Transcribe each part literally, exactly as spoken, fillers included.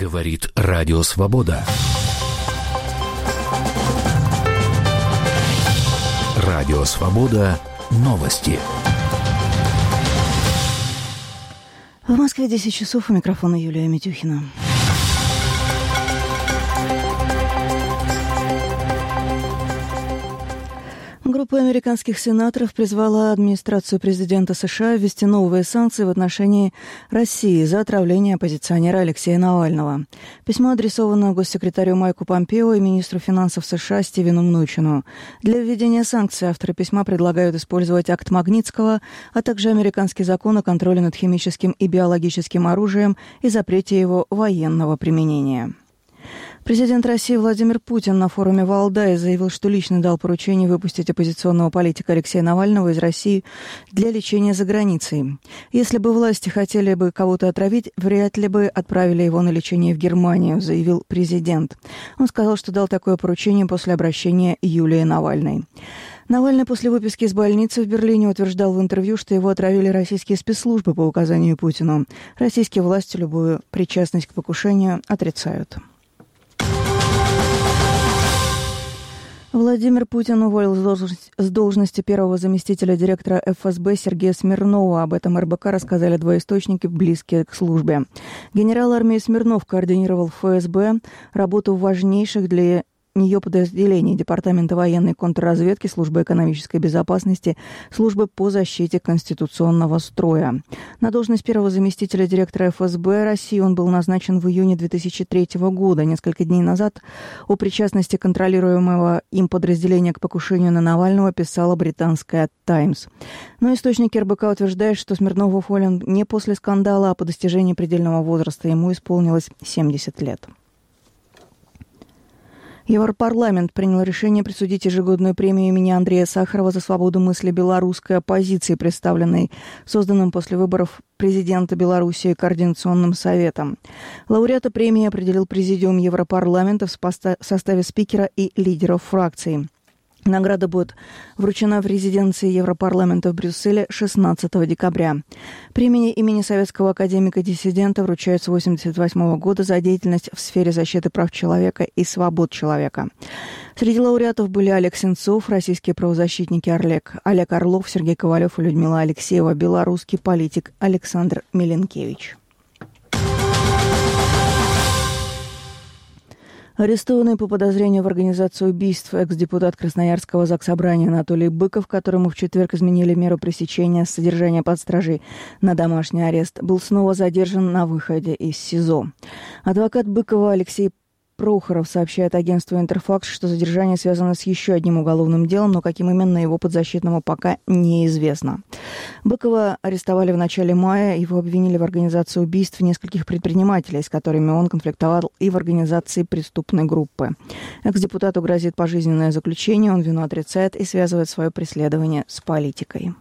Говорит Радио Свобода. Радио Свобода. Новости. В Москве десять часов, у микрофона Юлия Митюхина. Группа американских сенаторов призвала администрацию президента США ввести новые санкции в отношении России за отравление оппозиционера Алексея Навального. Письмо адресовано госсекретарю Майку Помпео и министру финансов США Стивену Мнучину. Для введения санкций авторы письма предлагают использовать акт Магнитского, а также американский закон о контроле над химическим и биологическим оружием и запрете его военного применения. Президент России Владимир Путин на форуме в Валдае заявил, что лично дал поручение выпустить оппозиционного политика Алексея Навального из России для лечения за границей. Если бы власти хотели бы кого-то отравить, вряд ли бы отправили его на лечение в Германию, заявил президент. Он сказал, что дал такое поручение после обращения Юлии Навальной. Навальный после выписки из больницы в Берлине утверждал в интервью, что его отравили российские спецслужбы по указанию Путину. Российские власти любую причастность к покушению отрицают. Владимир Путин уволил с должности первого заместителя директора эф эс бэ Сергея Смирнова. Об этом эр бэ ка рассказали двое источников, близкие к службе. Генерал армии Смирнов координировал в эф эс бэ работу важнейших для нее подразделений Департамента военной контрразведки, Службы экономической безопасности, Службы по защите конституционного строя. На должность первого заместителя директора эф эс бэ России он был назначен в июне две тысячи третьего года. Несколько дней назад о причастности контролируемого им подразделения к покушению на Навального писала британская «Таймс». Но источники эр бэ ка утверждают, что Смирнов уволен не после скандала, а по достижении предельного возраста. Ему исполнилось семьдесят лет. Европарламент принял решение присудить ежегодную премию имени Андрея Сахарова за свободу мысли белорусской оппозиции, представленной созданным после выборов президента Белоруссии Координационным советом. Лауреата премии определил Президиум Европарламента в составе спикера и лидеров фракций. Награда будет вручена в резиденции Европарламента в Брюсселе шестнадцатого декабря. Премия имени советского академика-диссидента вручают с тысяча девятьсот восемьдесят восьмого года за деятельность в сфере защиты прав человека и свобод человека. Среди лауреатов были Олег Сенцов, российские правозащитники Олег, Олег Орлов, Сергей Ковалев и Людмила Алексеева, белорусский политик Александр Миленкевич. Арестованный по подозрению в организации убийств экс-депутат Красноярского заксобрания Анатолий Быков, которому в четверг изменили меру пресечения содержания под стражей на домашний арест, был снова задержан на выходе из СИЗО. Адвокат Быкова Алексей Прохоров сообщает агентству «Интерфакс», что задержание связано с еще одним уголовным делом, но каким именно его подзащитному пока неизвестно. Быкова арестовали в начале мая, его обвинили в организации убийств нескольких предпринимателей, с которыми он конфликтовал, и в организации преступной группы. Экс-депутату грозит пожизненное заключение, он вину отрицает и связывает свое преследование с политикой.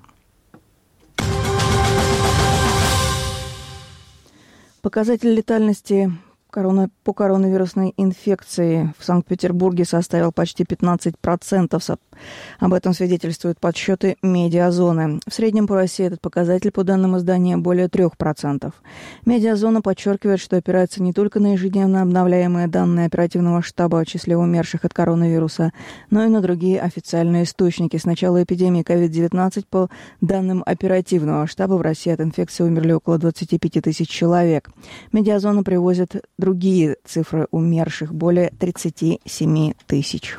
Показатель летальности по коронавирусной инфекции в Санкт-Петербурге составил почти пятнадцать процентов. Об этом свидетельствуют подсчеты Медиазоны. В среднем по России этот показатель, по данным издания, более трех процентов. Медиазона подчеркивает, что опирается не только на ежедневно обновляемые данные оперативного штаба о числе умерших от коронавируса, но и на другие официальные источники. С начала эпидемии ковид девятнадцать, по данным оперативного штаба, в России от инфекции умерли около двадцать пять тысяч человек. Медиазона привозит другие цифры умерших – более тридцать семь тысяч.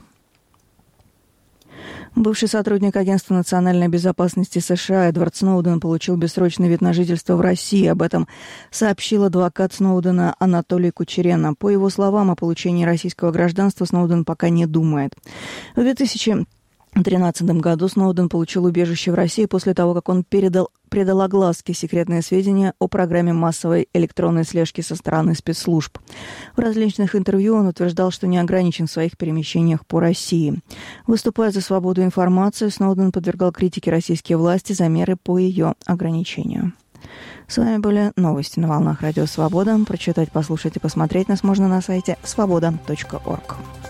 Бывший сотрудник Агентства национальной безопасности США Эдвард Сноуден получил бессрочный вид на жительство в России. Об этом сообщил адвокат Сноудена Анатолий Кучерена. По его словам, о получении российского гражданства Сноуден пока не думает. В две тысячи тринадцатом году Сноуден получил убежище в России после того, как он передал, предал огласке секретные сведения о программе массовой электронной слежки со стороны спецслужб. В различных интервью он утверждал, что не ограничен в своих перемещениях по России. Выступая за свободу информации, Сноуден подвергал критике российские власти за меры по ее ограничению. С вами были новости на волнах Радио Свобода. Прочитать, послушать и посмотреть нас можно на сайте свобода точка орг.